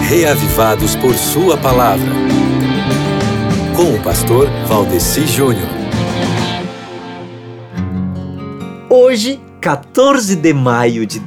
Reavivados por sua palavra. Com o pastor Valdeci Júnior. Hoje, 14 de maio de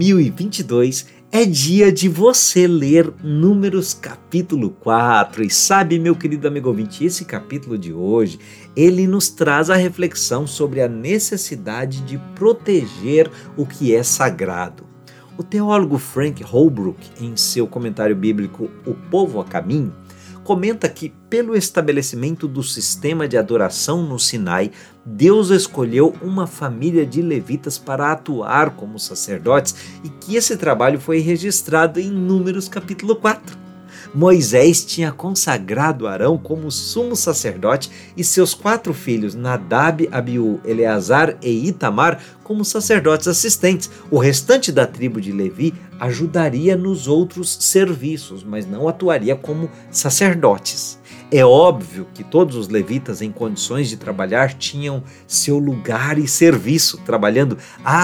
2022, é dia de você ler Números capítulo 4. E sabe, meu querido amigo ouvinte, esse capítulo de hoje, ele nos traz a reflexão sobre a necessidade de proteger o que é sagrado. O teólogo Frank Holbrook, em seu comentário bíblico O Povo a Caminho, comenta que, pelo estabelecimento do sistema de adoração no Sinai, Deus escolheu uma família de levitas para atuar como sacerdotes e que esse trabalho foi registrado em Números capítulo 4. Moisés tinha consagrado Arão como sumo sacerdote e seus 4 filhos, Nadab, Abiú, Eleazar e Itamar, como sacerdotes assistentes. O restante da tribo de Levi ajudaria nos outros serviços, mas não atuaria como sacerdotes. É óbvio que todos os levitas em condições de trabalhar tinham seu lugar e serviço, trabalhando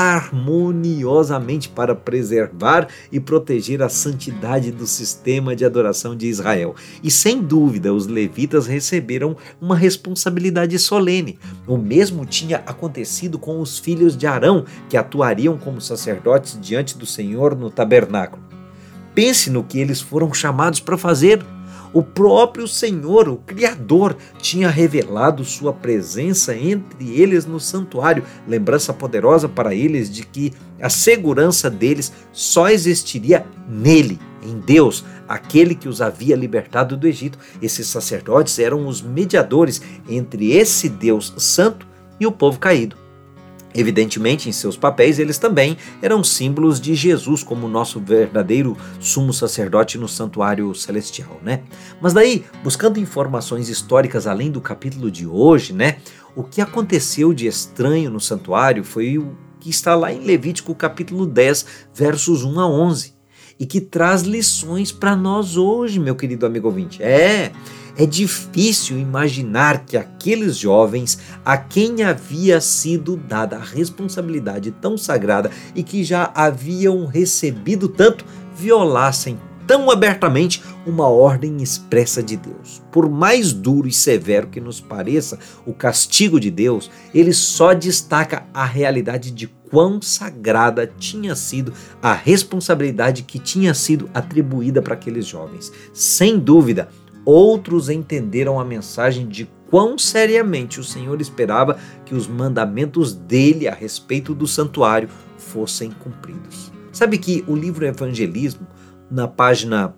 harmoniosamente para preservar e proteger a santidade do sistema de adoração de Israel. E sem dúvida, os levitas receberam uma responsabilidade solene. O mesmo tinha acontecido com os filhos de Arão, que atuariam como sacerdotes diante do Senhor no tabernáculo. Pense no que eles foram chamados para fazer. O próprio Senhor, o Criador, tinha revelado sua presença entre eles no santuário, lembrança poderosa para eles de que a segurança deles só existiria nele, em Deus, aquele que os havia libertado do Egito. Esses sacerdotes eram os mediadores entre esse Deus santo e o povo caído. Evidentemente, em seus papéis, eles também eram símbolos de Jesus como nosso verdadeiro sumo sacerdote no santuário celestial, né? Mas daí, buscando informações históricas além do capítulo de hoje, né? O que aconteceu de estranho no santuário foi o que está lá em Levítico capítulo 10, versos 1 a 11, e que traz lições para nós hoje, meu querido amigo ouvinte. É difícil imaginar que aqueles jovens a quem havia sido dada a responsabilidade tão sagrada e que já haviam recebido tanto, violassem tão abertamente uma ordem expressa de Deus. Por mais duro e severo que nos pareça o castigo de Deus, ele só destaca a realidade de quão sagrada tinha sido a responsabilidade que tinha sido atribuída para aqueles jovens. Sem dúvida, outros entenderam a mensagem de quão seriamente o Senhor esperava que os mandamentos dele a respeito do santuário fossem cumpridos. Sabe que o livro Evangelismo, na página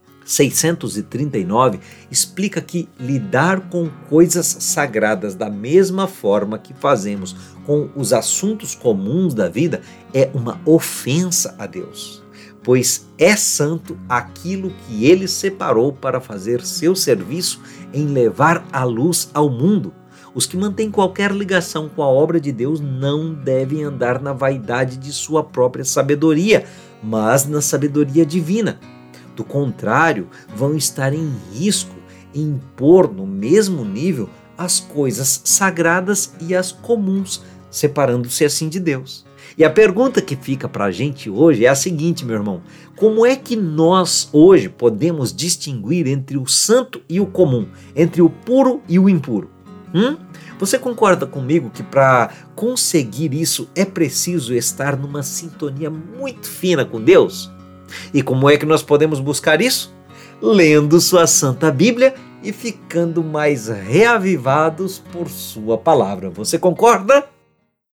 639, explica que lidar com coisas sagradas da mesma forma que fazemos com os assuntos comuns da vida é uma ofensa a Deus. Pois é santo aquilo que ele separou para fazer seu serviço em levar a luz ao mundo. Os que mantêm qualquer ligação com a obra de Deus não devem andar na vaidade de sua própria sabedoria, mas na sabedoria divina. Do contrário, vão estar em risco em pôr no mesmo nível as coisas sagradas e as comuns, separando-se assim de Deus. E a pergunta que fica para a gente hoje é a seguinte, meu irmão: como é que nós hoje podemos distinguir entre o santo e o comum, entre o puro e o impuro? Você concorda comigo que para conseguir isso é preciso estar numa sintonia muito fina com Deus? E como é que nós podemos buscar isso? Lendo sua Santa Bíblia e ficando mais reavivados por sua palavra. Você concorda?